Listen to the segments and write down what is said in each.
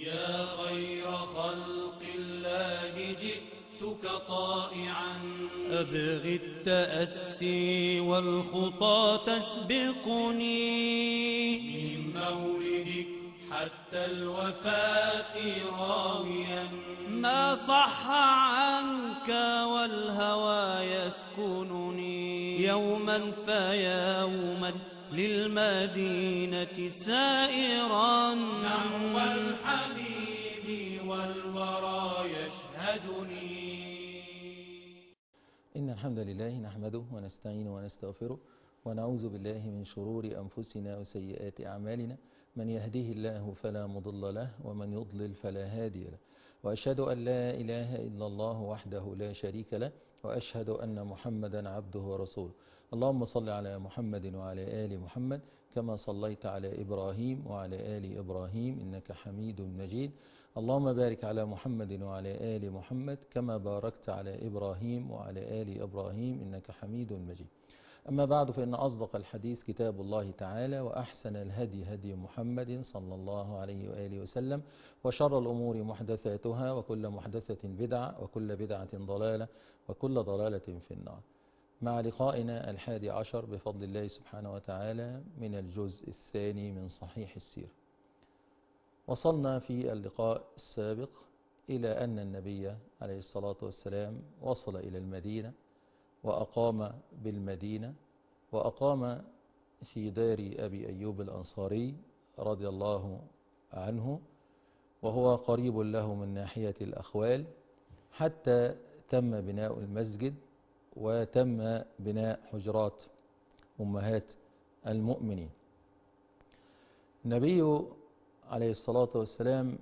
يا خير خلق الله جئتك طائعا أبغي التأسي والخطى تسبقني من مولدك حتى الوفاة راويا ما صح عنك والهوى يسكنني يوما فيوما للمدينة سائرا نحو الحبيب والورى يشهدني. إن الحمد لله نحمده ونستعينه ونستغفره ونعوذ بالله من شرور أنفسنا وسيئات أعمالنا. من يهده الله فلا مضل له ومن يضلل فلا هادي له، وأشهد أن لا إله إلا الله وحده لا شريك له، وأشهد أن محمدا عبده ورسوله. اللهم صل على محمد وعلى آل محمد كما صليت على إبراهيم وعلى آل إبراهيم إنك حميد مجيد. اللهم بارك على محمد وعلى آل محمد كما باركت على إبراهيم وعلى آل إبراهيم إنك حميد مجيد. أما بعد، فإن أصدق الحديث كتاب الله تعالى، وأحسن الهدي هدي محمد صلى الله عليه وآله وسلم، وشر الأمور محدثاتها، وكل محدثة بدعة، وكل بدعة ضلالة، وكل ضلالة في النار. مع لقائنا 11 بفضل الله سبحانه وتعالى من الجزء الثاني من صحيح السيرة. وصلنا في اللقاء السابق إلى أن النبي عليه الصلاة والسلام وصل إلى المدينة وأقام بالمدينة، وأقام في دار أبي أيوب الأنصاري رضي الله عنه، وهو قريب له من ناحية الأخوال، حتى تم بناء المسجد وتم بناء حجرات أمهات المؤمنين. النبي عليه الصلاة والسلام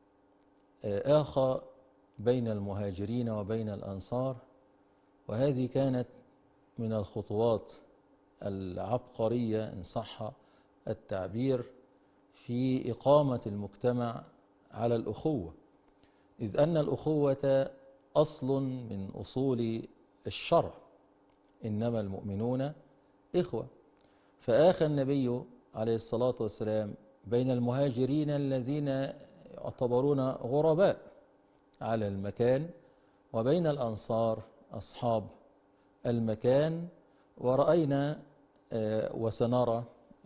آخى بين المهاجرين وبين الأنصار، وهذه كانت من الخطوات العبقرية إن صح التعبير في إقامة المجتمع على الأخوة، إذ أن الأخوة أصل من أصول الشرع، إنما المؤمنون إخوة. فآخى النبي عليه الصلاة والسلام بين المهاجرين الذين يعتبرون غرباء على المكان، وبين الأنصار أصحاب المكان. ورأينا وسنرى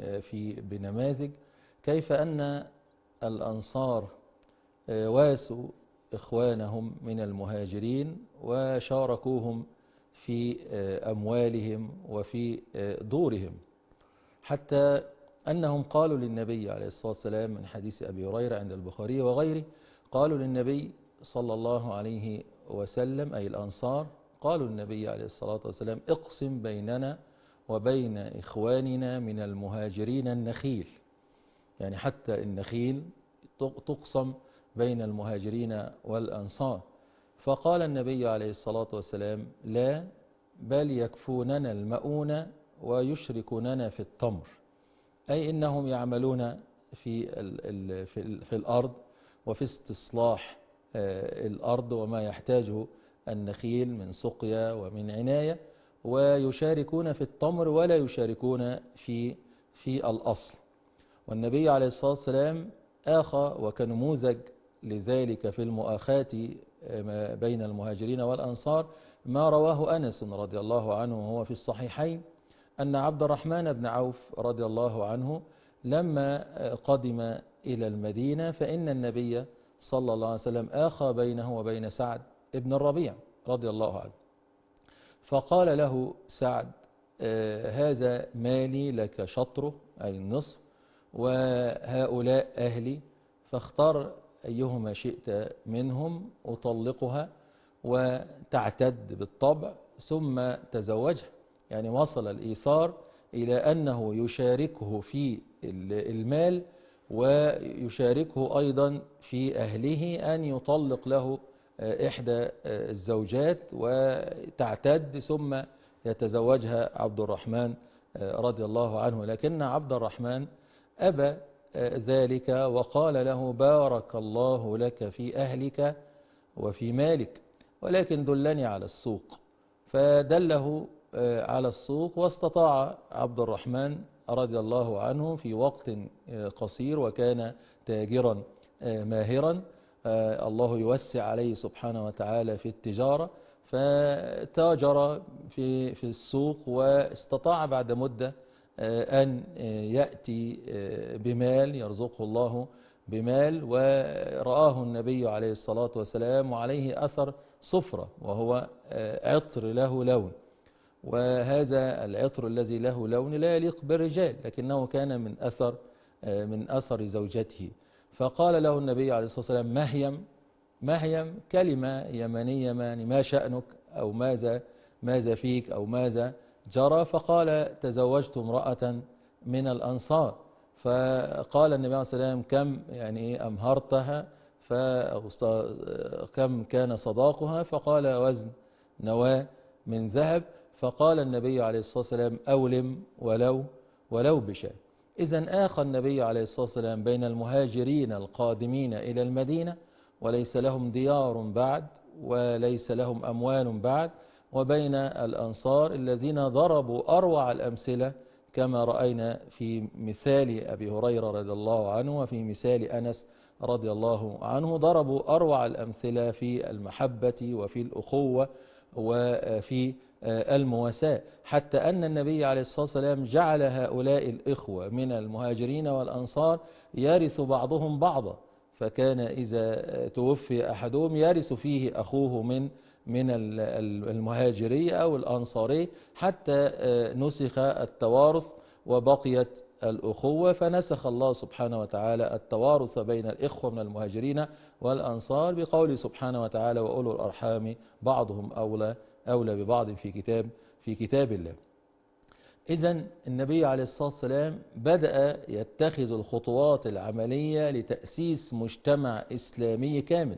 بنماذج كيف أن الأنصار واسوا إخوانهم من المهاجرين وشاركوهم في أموالهم وفي دورهم، حتى أنهم قالوا للنبي عليه الصلاة والسلام من حديث أبي هريرة عند البخاري وغيره، قالوا للنبي صلى الله عليه وسلم، أي الأنصار، قالوا للنبي عليه الصلاة والسلام: اقسم بيننا وبين إخواننا من المهاجرين النخيل، يعني حتى النخيل تقسم بين المهاجرين والأنصار. فقال النبي عليه الصلاة والسلام: لا، بل يكفوننا المؤونة ويشركوننا في التمر، أي إنهم يعملون في الأرض وفي استصلاح الأرض وما يحتاجه النخيل من سقيا ومن عناية، ويشاركون في التمر ولا يشاركون في الأصل. والنبي عليه الصلاة والسلام آخى وكنموذج لذلك في المؤاخاة بين المهاجرين والأنصار ما رواه أنس رضي الله عنه وهو في الصحيحين، أن عبد الرحمن بن عوف رضي الله عنه لما قدم إلى المدينة، فإن النبي صلى الله عليه وسلم آخى بينه وبين سعد ابن الربيع رضي الله عنه، فقال له سعد: هذا مالي لك شطره، أي النصف، وهؤلاء أهلي، فاختار أيهما شئت منهم أطلقها وتعتد بالطبع ثم تزوجها. يعني وصل الإيثار إلى أنه يشاركه في المال ويشاركه أيضا في أهله، أن يطلق له إحدى الزوجات وتعتد ثم يتزوجها عبد الرحمن رضي الله عنه. لكن عبد الرحمن أبى ذلك وقال له: بارك الله لك في أهلك وفي مالك، ولكن دلني على السوق. فدله على السوق، واستطاع عبد الرحمن رضي الله عنه في وقت قصير، وكان تاجرا ماهرا، الله يوسع عليه سبحانه وتعالى في التجارة، فتاجر في السوق، واستطاع بعد مدة أن يأتي بمال، يرزقه الله بمال، ورآه النبي عليه الصلاة والسلام وعليه أثر صفرة، وهو عطر له لون، وهذا العطر الذي له لون لا يليق بالرجال، لكنه كان من أثر زوجته. فقال له النبي عليه الصلاة والسلام: مهيم. مهيم كلمة يمنية، يعني ما شأنك، أو ماذا فيك، أو ماذا جرى؟ فقال: تزوجت امرأة من الأنصار. فقال النبي عليه الصلاة والسلام: كم يعني أمهرتها؟ كم كان صداقها؟ فقال: وزن نواة من ذهب. فقال النبي عليه الصلاة والسلام: أولم ولو بشاء. إذن آخى النبي عليه الصلاة والسلام بين المهاجرين القادمين إلى المدينة وليس لهم ديار بعد وليس لهم أموال بعد، وبين الأنصار الذين ضربوا أروع الأمثلة كما رأينا في مثال أبي هريرة رضي الله عنه، وفي مثال أنس رضي الله عنه. ضربوا أروع الأمثلة في المحبة وفي الأخوة وفي المواساة، حتى أن النبي عليه الصلاة والسلام جعل هؤلاء الإخوة من المهاجرين والأنصار يرث بعضهم بعضا، فكان إذا توفي أحدهم يرث فيه أخوه من المهاجري أو الأنصاري، حتى نسخ التوارث وبقيت الأخوة، فنسخ الله سبحانه وتعالى التوارث بين الإخوة من المهاجرين والأنصار بقوله سبحانه وتعالى: وأولو الأرحام بعضهم أولى ببعض في كتاب الله. إذن النبي عليه الصلاة والسلام بدأ يتخذ الخطوات العملية لتأسيس مجتمع إسلامي كامل،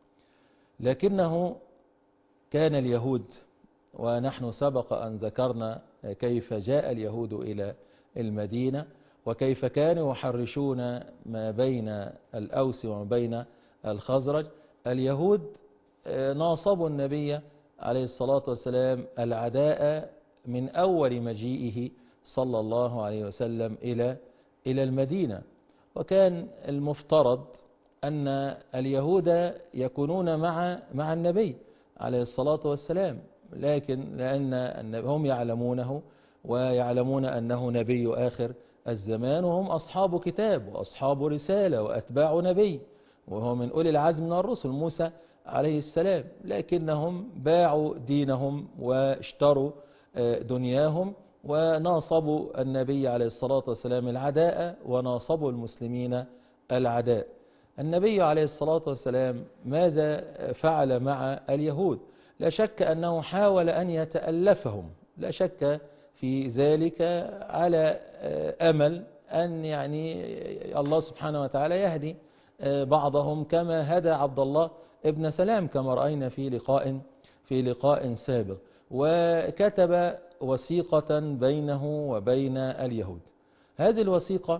لكنه كان اليهود، ونحن سبق أن ذكرنا كيف جاء اليهود إلى المدينة، وكيف كانوا يحرشون ما بين الأوس وما بين الخزرج. اليهود ناصبوا النبي عليه الصلاة والسلام العداء من أول مجيئه صلى الله عليه وسلم إلى المدينة، وكان المفترض أن اليهود يكونون مع النبي عليه الصلاة والسلام، لكن لأن هم يعلمونه ويعلمون أنه نبي آخر الزمان، وهم أصحاب كتاب وأصحاب رسالة وأتباع نبي، وهو من أولي العزم من الرسل موسى عليه السلام، لكنهم باعوا دينهم واشتروا دنياهم وناصبوا النبي عليه الصلاة والسلام العداء، وناصبوا المسلمين العداء. النبي عليه الصلاة والسلام ماذا فعل مع اليهود؟ لا شك أنه حاول أن يتألفهم، لا شك في ذلك، على أمل أن يعني الله سبحانه وتعالى يهدي بعضهم كما هدى عبد الله ابن سلام، كما رأينا في لقاء سابق. وكتب وثيقة بينه وبين اليهود. هذه الوثيقة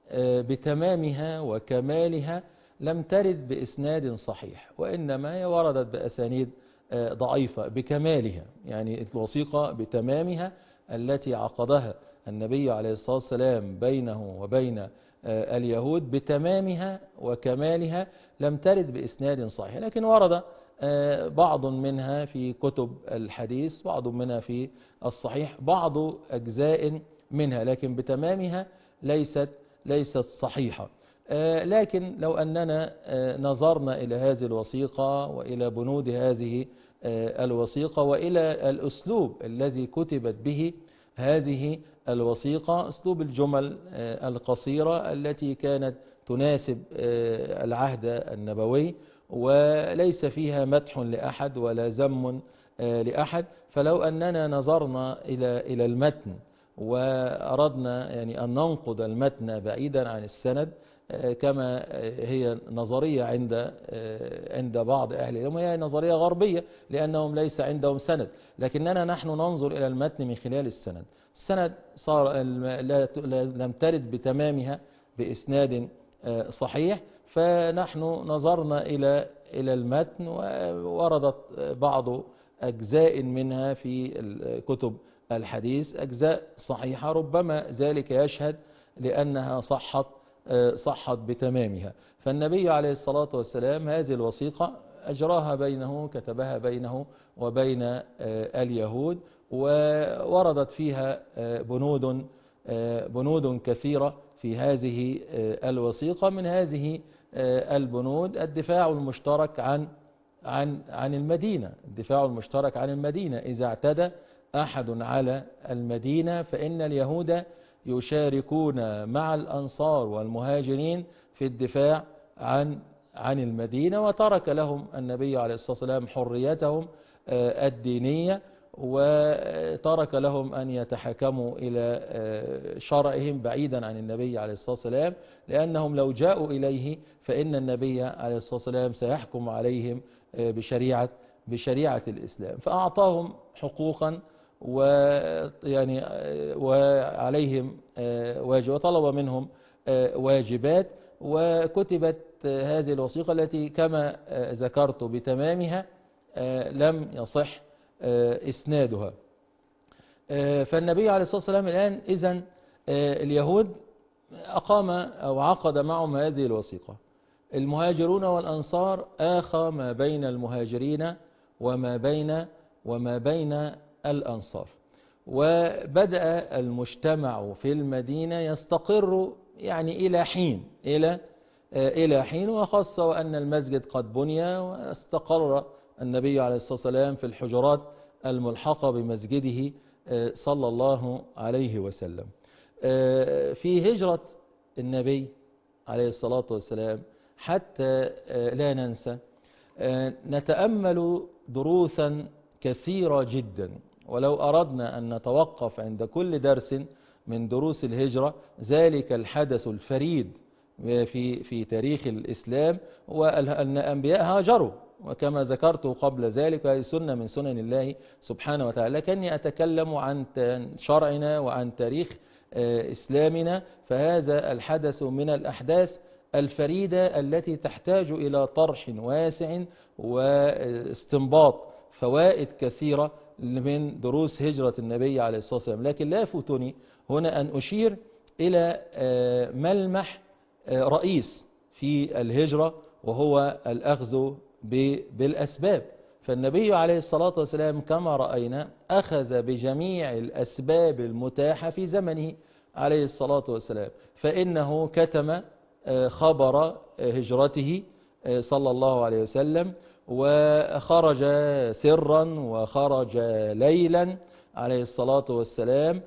بتمامها وكمالها لم ترد بإسناد صحيح، وإنما وردت بأسانيد ضعيفة بكمالها، يعني الوثيقة بتمامها التي عقدها النبي عليه الصلاة والسلام بينه وبين اليهود بتمامها وكمالها لم ترد بإسناد صحيح، لكن ورد بعض منها في كتب الحديث، بعض منها في الصحيح، بعض أجزاء منها، لكن بتمامها ليست صحيحة. لكن لو أننا نظرنا إلى هذه الوثيقة وإلى بنود هذه الوثيقة وإلى الأسلوب الذي كتبت به هذه الوثيقة، أسلوب الجمل القصيرة التي كانت تناسب العهد النبوي، وليس فيها مدح لأحد ولا ذم لأحد. فلو أننا نظرنا إلى المتن وأردنا يعني أن ننقد المتن بعيدا عن السند، كما هي نظرية عند بعض أهل العلم، هي نظرية غربية لأنهم ليس عندهم سند، لكننا نحن ننظر إلى المتن من خلال السند. السند لم ترد بتمامها بإسناد صحيح، فنحن نظرنا إلى المتن، ووردت بعض أجزاء منها في كتب الحديث، أجزاء صحيحة، ربما ذلك يشهد لأنها صحت صحت بتمامها. فالنبي عليه الصلاة والسلام هذه الوثيقة أجراها بينه، كتبها بينه وبين اليهود، ووردت فيها بنود كثيرة في هذه الوثيقة. من هذه البنود الدفاع المشترك عن المدينة، الدفاع المشترك عن المدينة. إذا اعتدى أحد على المدينة فإن اليهود يشاركون مع الأنصار والمهاجرين في الدفاع عن المدينة، وترك لهم النبي عليه الصلاة والسلام حريتهم الدينية، وترك لهم أن يتحكموا إلى شرعهم بعيدا عن النبي عليه الصلاة والسلام، لأنهم لو جاءوا إليه فإن النبي عليه الصلاة والسلام سيحكم عليهم بشريعة الإسلام. فأعطاهم حقوقا ويعني وعليهم واجب، وطلب منهم واجبات، وكتبت هذه الوثيقة التي كما ذكرت بتمامها لم يصح إسنادها. فالنبي عليه الصلاة والسلام الآن إذن اليهود أقام أو عقد معهم هذه الوثيقة. المهاجرون والأنصار آخى ما بين المهاجرين وما بين الأنصار، وبدأ المجتمع في المدينة يستقر يعني إلى حين، وخاصة وأن المسجد قد بني، واستقر النبي عليه الصلاة والسلام في الحجرات الملحقة بمسجده صلى الله عليه وسلم. في هجرة النبي عليه الصلاة والسلام حتى لا ننسى نتأمل دروسا كثيرة جدا، ولو أردنا أن نتوقف عند كل درس من دروس الهجرة، ذلك الحدث الفريد في تاريخ الإسلام، وأن الأنبياء هاجروا، وكما ذكرت قبل ذلك هذه سنة من سنن الله سبحانه وتعالى. لكني أتكلم عن شرعنا وعن تاريخ إسلامنا، فهذا الحدث من الأحداث الفريدة التي تحتاج إلى طرح واسع واستنباط فوائد كثيرة من دروس هجرة النبي عليه الصلاة والسلام. لكن لا يفوتني هنا أن أشير إلى ملمح رئيس في الهجرة، وهو الأخذ بالأسباب. فالنبي عليه الصلاة والسلام كما رأينا أخذ بجميع الأسباب المتاحة في زمنه عليه الصلاة والسلام، فإنه كتم خبر هجرته صلى الله عليه وسلم، وخرج سرا وخرج ليلا عليه الصلاة والسلام،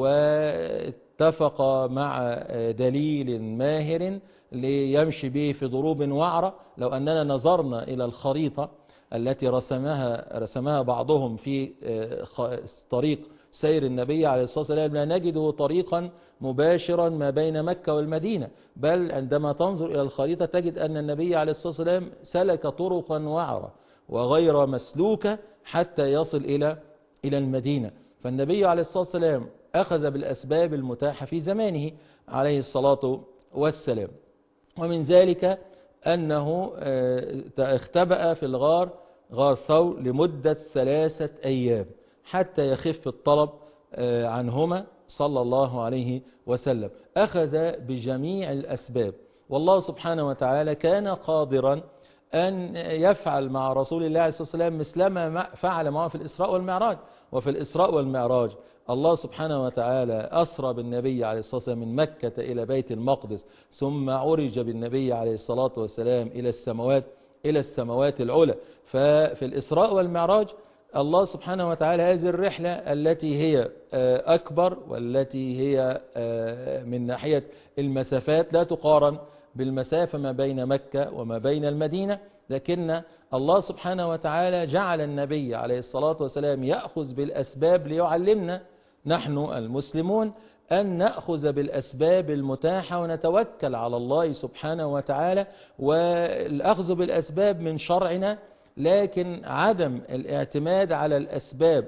واتفق مع دليل ماهر ليمشي به في ضروب وعرة. لو أننا نظرنا إلى الخريطة التي رسمها بعضهم في طريق سير النبي عليه الصلاة والسلام لا نجده طريقا مباشرا ما بين مكة والمدينة، بل عندما تنظر إلى الخريطة تجد أن النبي عليه الصلاة والسلام سلك طرقا وعرة وغير مسلوكة حتى يصل إلى المدينة. فالنبي عليه الصلاة والسلام أخذ بالأسباب المتاحة في زمانه عليه الصلاة والسلام، ومن ذلك أنه اختبأ في غار ثور لمدة 3 أيام حتى يخف الطلب عنهما صلى الله عليه وسلم. أخذ بجميع الأسباب، والله سبحانه وتعالى كان قادرا أن يفعل مع رسول الله عليه الصلاة والسلام مثلما فعل معه في الإسراء والمعراج. وفي الإسراء والمعراج الله سبحانه وتعالى أسرى بالنبي عليه الصلاة والسلام من مكة إلى بيت المقدس، ثم عرج بالنبي عليه الصلاة والسلام إلى السماوات العلى. ففي الإسراء والمعراج الله سبحانه وتعالى هذه الرحلة التي هي أكبر، والتي هي من ناحية المسافات لا تقارن بالمسافة ما بين مكة وما بين المدينة، لكن الله سبحانه وتعالى جعل النبي عليه الصلاة والسلام يأخذ بالأسباب ليعلمنا نحن المسلمون أن نأخذ بالأسباب المتاحة ونتوكل على الله سبحانه وتعالى. والأخذ بالأسباب من شرعنا، لكن عدم الاعتماد على الأسباب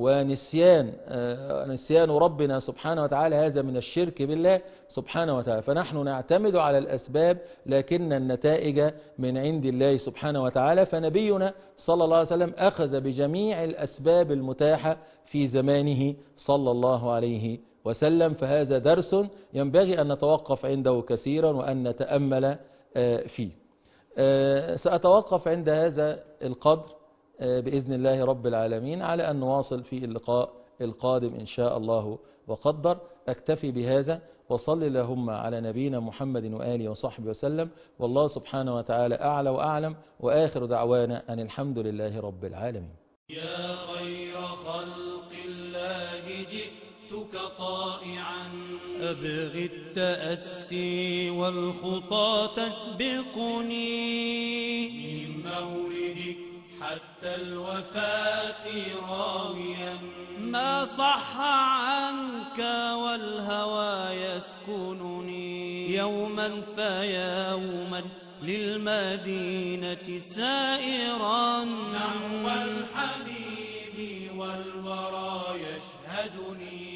ونسيان ربنا سبحانه وتعالى هذا من الشرك بالله سبحانه وتعالى. فنحن نعتمد على الأسباب لكن النتائج من عند الله سبحانه وتعالى. فنبينا صلى الله عليه وسلم أخذ بجميع الأسباب المتاحة في زمانه صلى الله عليه وسلم، فهذا درس ينبغي أن نتوقف عنده كثيرا وأن نتأمل فيه. سأتوقف عند هذا القدر بإذن الله رب العالمين، على أن نواصل في اللقاء القادم إن شاء الله وقدر. أكتفي بهذا، وصل اللهم على نبينا محمد وآله وصحبه وسلم، والله سبحانه وتعالى أعلى وأعلم، وآخر دعوانا أن الحمد لله رب العالمين. يا خير خلق الله جئتك طائعا أبغي التأسي والخطى تسبقني من مولدك حتى الوفاة راويا ما صح عنك والهوى يسكنني يوما فيوما للمدينة سائرا نحو الحبيب والورى يشهدني